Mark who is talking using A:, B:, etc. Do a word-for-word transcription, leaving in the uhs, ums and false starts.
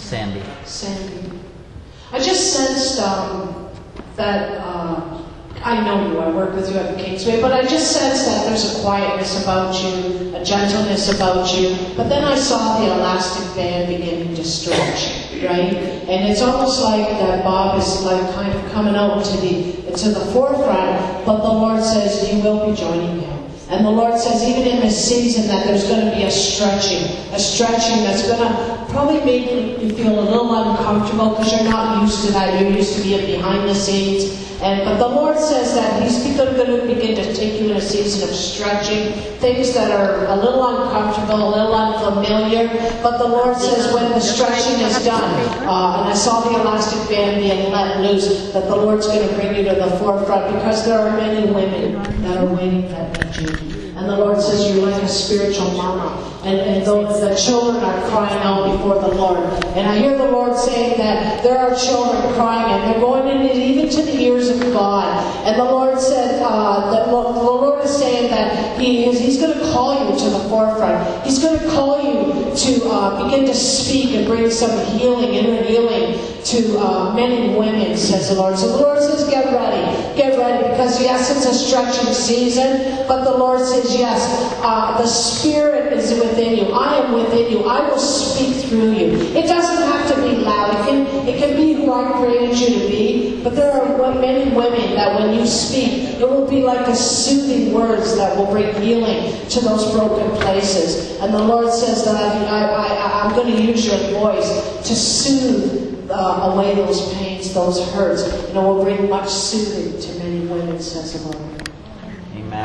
A: Sandy.
B: Sandy. I just sensed um, that, uh, I know you, I work with you at the Kingsway, but I just sensed that there's a quietness about you, a gentleness about you. But then I saw the elastic band beginning to stretch, right? And it's almost like that Bob is like kind of coming out to the, to the forefront, but the Lord says you will be joining him. And the Lord says, even in this season, that there's going to be a stretching, a stretching that's going to probably make you feel a little uncomfortable because you're not used to that. You're used to being behind the scenes. And but the Lord says that He's going to begin to take you in a season of stretching, things that are a little uncomfortable, a little unfamiliar. But the Lord says when the stretching is done, uh, and I saw the elastic band being let loose, that the Lord's going to bring you to the forefront because there are many women that are waiting that need you. And the Lord says you're like a spiritual mama. And, and those, the children are crying out before the Lord. And I hear the Lord saying that there are children crying and they're going in even to the ears of God. And the Lord said, uh, that the Lord is saying that he is, He's going to call you to the forefront. He's going to call you to uh, begin to speak and bring some healing, inner healing to uh, men and women, says the Lord. So the Lord says, get ready. Get ready. Because yes, it's a stretching season. But the Lord says, yes, uh, the Spirit is within you. I am within you. I will speak through you. It doesn't have to be loud. It can, it can be who I created you to be. But there are many women that when you speak, it will be like a soothing words that will bring healing to those broken places. And the Lord says that I, I, I, I'm going to use your voice to soothe uh, away those pains, those hurts. And it will bring much soothing to many women, says the Lord.